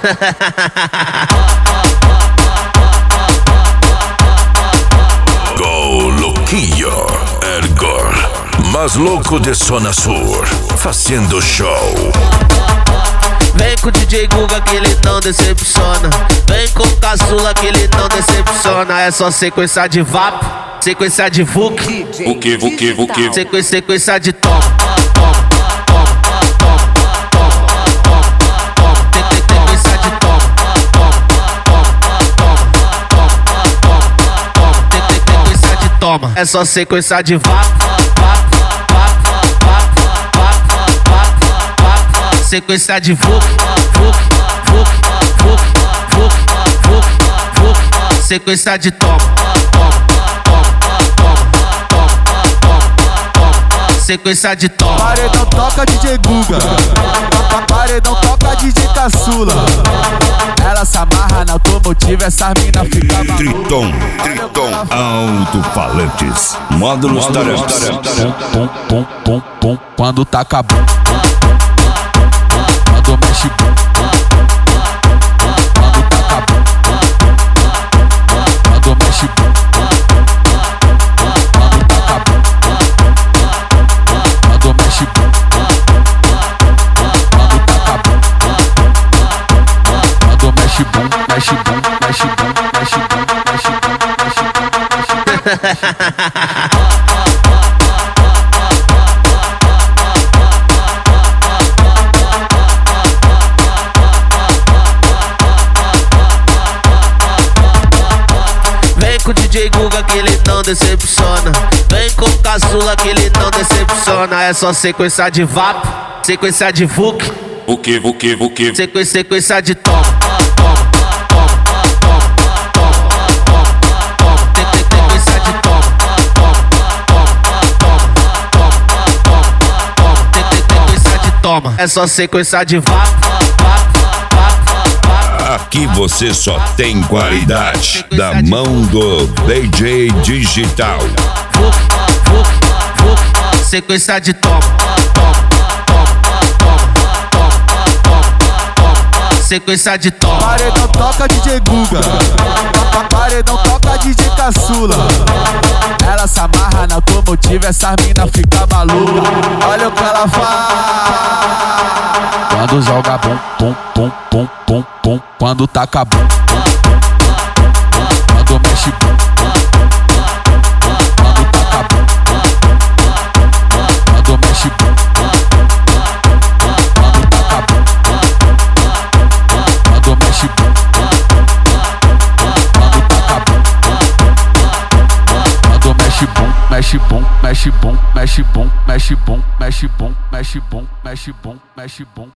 Go Loquillo, Edgar, mais louco de Zona Sur, fazendo show. Vem com o DJ Guga que ele não decepciona. Vem com o caçula que ele não decepciona. É só sequência de vapo, sequência de VUC. VUC. Sequência de toma. Sequência de toma. Sequência de toma. É só sequência de vapo. Sequência de VUC. Sequência de toma. Sequência de toma. Paredão toca DJ Guga, paredão toca DJ Caçula. Ela se amarra na automotiva, essas mina fica maluca. Triton, alto-falantes, módulos tarefas. Pum, quando taca bum. Quando mexe bum. Quando taca bum. Quando mexe bum. Quando taca bum. Quando mexe bum. Quando taca bum. Quando mexe bum. Vem com o DJ Guga que ele não decepciona. Vem com o caçula que ele não decepciona. É só sequência de vapo, sequência de VUC. VUC. Sequência de toma. Sequência de toma. Sequência de toma. É só sequência de vapo. Aqui você só tem qualidade da mão do DJ Digital. VUC. Sequência de toma. Sequência de toma. Paredão toca DJ Guga, paredão toca DJ Caçula. Ela se amarra na automotiva, essas mina fica maluca. Olha o que ela faz. Quando joga bum. Quando taca bum. Quando mexe bum. Quando taca bum. Quando mexe bum. Quando taca bum. Quando mexe bum. Quando taca bum. Quando mexe bum. Mexe bum.